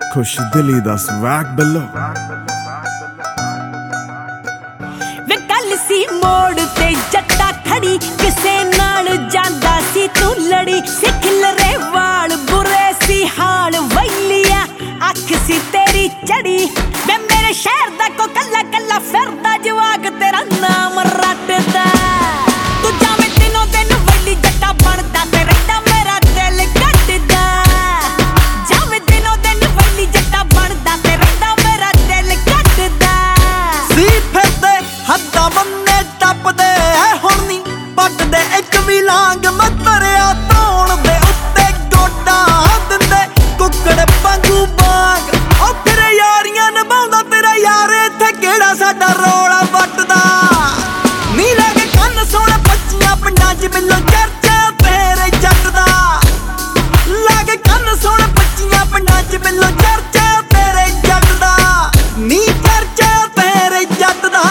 खुश दिली दा स्वैग बिल्लो वे कल सी मोड़ ते जट्टा खड़ी किसे नाल जांदा सी तू लड़ी सिख लरे वाल बुरे सी हाल वैलिया अख सी तेरी चढ़ी वे मेरे शहर दा को कल्ला कल्ला फिरदा जवाग तेरा नाम रटदा तू जावे दिनों दिन वैली जट्टा बनदा ते रहदा मेरा दिल कटदा जावे दिनों दिन वैली जट्टा बनदा ते रहदा मेरा दिल कटदा सी फिरदे हद्दां बन्ने टपदे हुण नी पटदे इक भी लांग मतरिया धौण दे उत्ते गोडा दिंदे कुक्कड़ वांगू बांग ओ फिर यारियां निभाउंदा तेरा यार इत्थे किहड़ा साडा रौला वटदा नी लागे कंन सोहणे पच्चियां पिंडां च मिलो चर्चा तेरे जट दा लागे कंन सोहणे पच्चियां पिंडां च मिलो चर्चा तेरे जट दा नी चर्चा तेरे जट दा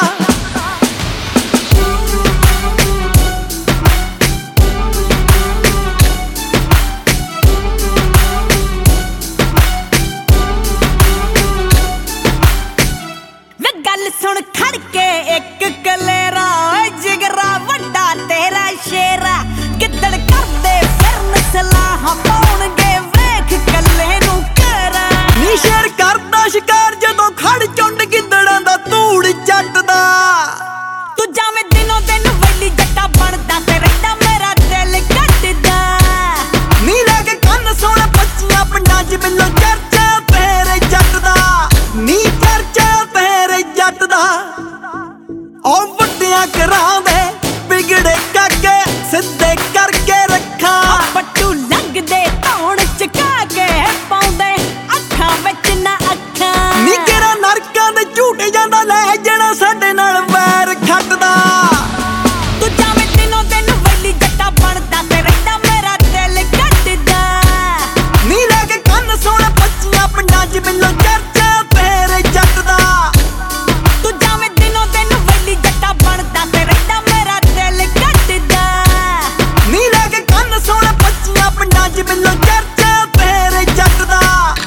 गल सुन खड़के एक कलेरा जिगरा वड्डा तेरा शेरा किदड़ करदे फिरन सलाह पाउणगे वेख कल्ले नू करा नी शेर करदा शिकार जदों खड़ चुंड गिद्दड़ां दा धूड़ चटदा तू जावे दिनों दिन वैली जट्टा बनदा ते रहदा मेरा दिल कटदा नी लागे कंन सोहणे पच्चियां पिंडां च मिलो चर्चा तेरे जट दा नी चर्चा तेरे जट दा ओ वड्डियां करांदे बिगड़े काके सिद्धे करके रखा पट्टू लंघदे धौण चका के पाउंदे अखां विच ना अखां नी केरा नरकां दे झूटे जांदा ले जणा साडे नाल वैर खटदा तू जावे दिनों दिन वैली जट्टा बनदा ते रहदा मेरा दिल कटदा नी लागे कंन सोहणे पच्चियां पिंडां च मिलो चर्चा तेरे जट दा तू जावे दिनों दिन वैली जट्टा बनदा ते रहदा मेरा दिल कटदा नी लागे कंन सोहणे पच्चियां पिंडां च मिलो चर्चा तेरे जट दा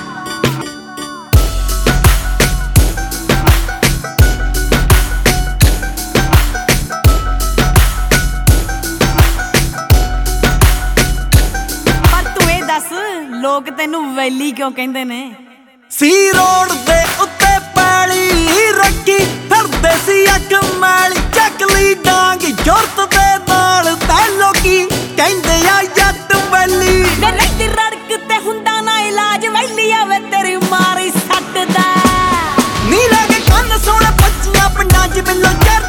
पर तू ਇਹ ਦੱਸ ਲੋਕ ਤੈਨੂੰ ਵੈਲੀ ਕਿਉਂ ਕਹਿੰਦੇ ਨੇ सी रोड दे उत्ते पैली रखी फिरदे सी अख मैली चक ली डांग जुरत दे नाल तै लोकी कहंदे आ जट वैली ਤੇ ਰਹਿੰਦੀ ਰੜਕ ਤੇ ਹੁੰਦਾ ਨਾ ਇਲਾਜ ਵੈਲੀ ਆਵੇ ਤੇਰੀ ਮਾਰੀ ਸੱਟ ਦਾ नी लागे कंन सोहणे पच्चियां पिंडां च मिलो